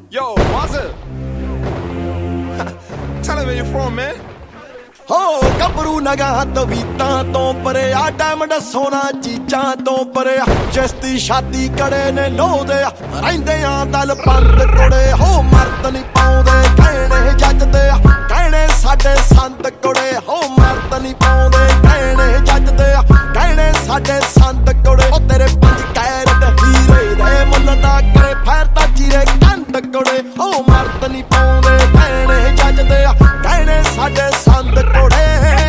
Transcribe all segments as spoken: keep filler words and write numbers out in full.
Yo, what's it? Tell him where you're from, man. ਹੋ ਗੱਭਰੂ ਨਗਾਂ ਤਵੀਤਾਂ ਤੋਂ ਪਰਿਆ ਡਾਇਮੰਡ ਸੋਨਾ ਚੀਜ਼ਾਂ ਤੋਂ ਪਰਿਆ ਚਿਸ਼ਤੀ ਛਾਤੀ ਕੜੇ ਨੇ ਲੋਦੇ ਰਹਿੰਦੇ ਆ ਦਲ ਬੰਦ ਕੁੜੇ ਹੋ ਮਰਦ ਨਹੀਂ ਪਾਉਂਦੇ ਕਹਿਣੇ ਜੱਜਦੇ ਕਹਿਣੇ ਸਾਡੇ ਸੰਤ ਕੁੜੇ ਹੋ ਮਰਦ ਨਹੀਂ ਪਾਉਂਦੇ ਕਹਿਣੇ ਜੱਜਦੇ ਕਹਿਣੇ ਸਾਡੇ ਸੰਤ ਕੁੜੇ ਉਹ ਤੇਰੇ ਪੰਜ ਕੈਰਟ ਹੀਰੇ ਦੇ ਮੁੱਲ ਦਾ ਕਰੇ ਫੈਰ ਤਾਂ ਚੀਰੇ ਕੰਧ ਕੁੜੇ ਹੋ ਮਰਦ ਨਹੀਂ ਪਾਉਂਦੇ ਕਹਿਣੇ ਜੱਜਦੇ ਕਹਿਣੇ ਸਾਡੇ ਸੰਤ ਕੁੜੇ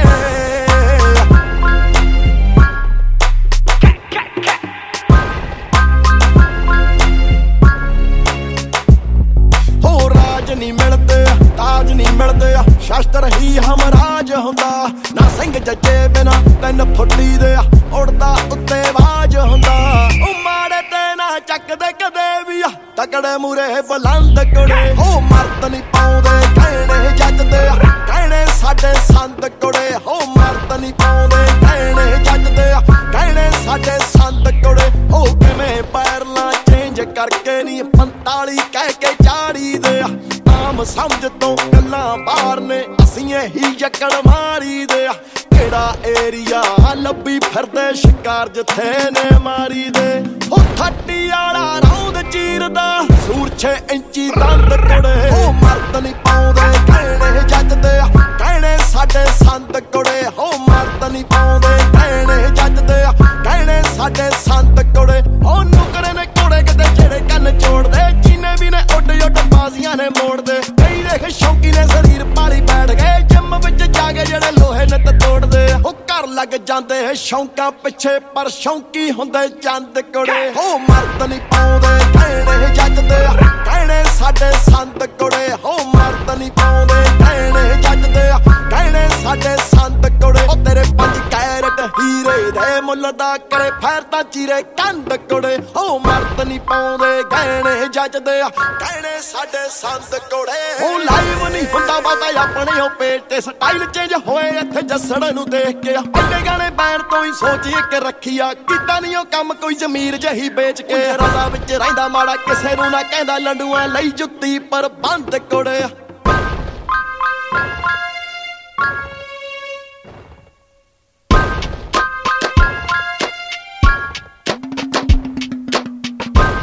ਹੋ ਰਾਜ ਨਹੀਂ ਮਿਲਦੇ ਤਾਜ ਨਹੀਂ ਮਿਲਦੇ ਸ਼ਸਤਰ ਹੀ ਹਮਰਾਜ ਹੁੰਦਾ ਨਾ ਸਿੰਘ ਜੱਜੇ ਬਿਨਾ ਤਿੰਨ ਫੁੱਟੀ ਦੇ ਉੜਦਾ ਉੱਤੇ ਬਾਜ ਹੁੰਦਾ ਉਹ ਮਾੜੇ ਤੇ ਨਾ ਚੱਕਦੇ ਕਦੇ ਵੀ ਤਕੜੇ ਮੂਰੇ ਬੁਲੰਦ ਕੁੜੇ ਹੋ ਮਰਦ ਨਹੀਂ ਪਾਉਂਦੇ ਕਹਿਣੇ ਜੱਜਦੇ ਕਹਿਣੇ ਸਾਡੇ ਸੰਤ ਕੁੜੇ ਹੋ ਮਰਦ ਨਹੀਂ ਪਾਉਂਦੇ ਕਹਿਣੇ ਜੱਜਦੇ ਕਹਿਣੇ ਸਾਡੇ ਸੰਤ ਕੁੜੇ ਹੋ ਕਿਵੇਂ ਪੈਰਲਾਂ ਚੇਂਜ ਕਰਕੇ ਨਹੀਂ ਪੰਤਾਲੀ ਕਹਿ ਕੇ ਚਾੜੀ ਦੇ ਆਮ ਸਮਝ ਤੋਂ ਗੱਲਾਂ ਬਾਹਰ ਨੇ ਅਸੀਂ ਇਹੀ ਜੱਕੜ ਮਾਰੀ ਦੇ ਕਿਹੜਾ ਏਰੀਆ ਲੱਭੀ ਫਿਰਦੇ ਸ਼ਿਕਾਰ ਜਿੱਥੇ ਨੇ ਮਾਰੀ ਦੇ ਹੋ ਥੱਟੀ ਵਾਲਾ ਰੌਂਦ ਚੀਰਦਾ ਸੂਰ ਛੇ ਇੰਚੀ ਦੰਦ ਕੁੜੇ ਹੋ ਮਰਦ ਨਹੀਂ ਪਾਉਂਦੇ ਕਹਿਣੇ ਜੱਜਦੇ ਕਹਿਣੇ ਸਾਡੇ ਸੰਤ ਕੁੜੇ ਹੋ ਮਰਦ ਨਹੀਂ ਪਾਉਂਦੇ ਕਹਿਣੇ ਜੱਜਦੇ ਕਹਿਣੇ ਸਾਡੇ ਸੰਤ ਕੁੜੇ ਉਹ ਨੁਕਰੇ ਨੇ ਕੁੜੇ ਕਿਤੇ ਜਿਹੜੇ ਕੰਨ ਚੋੜਦੇ ਚੀਨੇ ਵੀ ਨੇ ਉੱਡ ਉੱਡ ਬਾਜ਼ੀਆਂ ਨੇ ਮੋੜਦੇ ਕਈ ਦੇਖ ਸ਼ੌਂਕੀ ਨੇ ਸਰੀਰ ਪਾਲੀ ਬੈਠ ਗਏ ਜਿੰਮ ਵਿੱਚ ਜਾ ਕੇ ਜਿਹੜੇ ਲੋਹੇ ਨਿੱਤ ਤੋੜਦੇ ਉਹ ਘਰ ਲੱਗ ਜਾਂਦੇ ਸ਼ੌਂਕਾਂ ਪਿੱਛੇ ਪਰ ਸ਼ੌਂਕੀ ਹੁੰਦੇ ਚੰਦ ਕੁੜੇ ਹੋ ਮਰਦ ਨਹੀਂ ਪਾਉਂਦੇ ਕਹਿਣੇ ਜੱਜਦੇ ਕਹਿਣੇ ਸਾਡੇ ਸੰਤ ਕੁੜੇ ਹੋ ਮਰਦ ਨਹੀਂ ਪਾਉਂਦੇ ਕਹਿਣੇ ਜੱਜਦੇ ਕਹਿਣੇ ਸਾਡੇ ਸੰਤ ਕੁੜੇ ਉਹ ਤੇਰੇ ਪੰਜ ਕੈਰਟ ਹੀਰੇ ਦੇ ਮੁੱਲ ਦਾ ਕਰੇ ਫੈਰ ਤਾਂ ਚੀਰੇ ਕੰਧ ਕੁੜੇ ਹੋ ਮਰਦ ਨਹੀਂ ਪਾਉਂਦੇ ਕਹਿਣੇ ਜੱਜਦੇ ਕਹਿਣੇ ਸਾਡੇ ਸੰਤ ਕੁੜੇ ਉਹ ਲਾਈਵ ਨਹੀਂ ਹੁੰਦਾ ਬਾਬਾ ਆਪਣੇ ਉਹ ਪੇਟ ਤੇ ਸਟਾਈਲ ਚੇਂਜ ਹੋਏ ਇੱਥੇ ਜੱਸੜ ਨੂੰ ਦੇਖ ਕੇ ਪਹਿਲੇ ਗਾਣੇ ਬੈਣ ਤੋਂ ਹੀ ਸੋਚੀਏ ਕਿ ਰੱਖੀਆ ਕੀਤਾ ਨਹੀਂ ਉਹ ਕੰਮ ਕੋਈ ਜ਼ਮੀਰ ਜਹੀ ਵੇਚ ਕੇ ਰਜ਼ਾ ਵਿੱਚ ਰਹਿੰਦਾ ਮਾੜਾ ਕਿਸੇ ਨੂੰ ਨਾ ਕਹਿੰਦਾ ਲੰਡੂਆਂ ਲਈ ਜੁੱਤੀ ਪਰ ਬੰਦ ਕੁੜੇ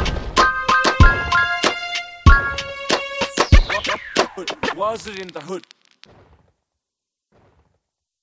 Was it in the hood?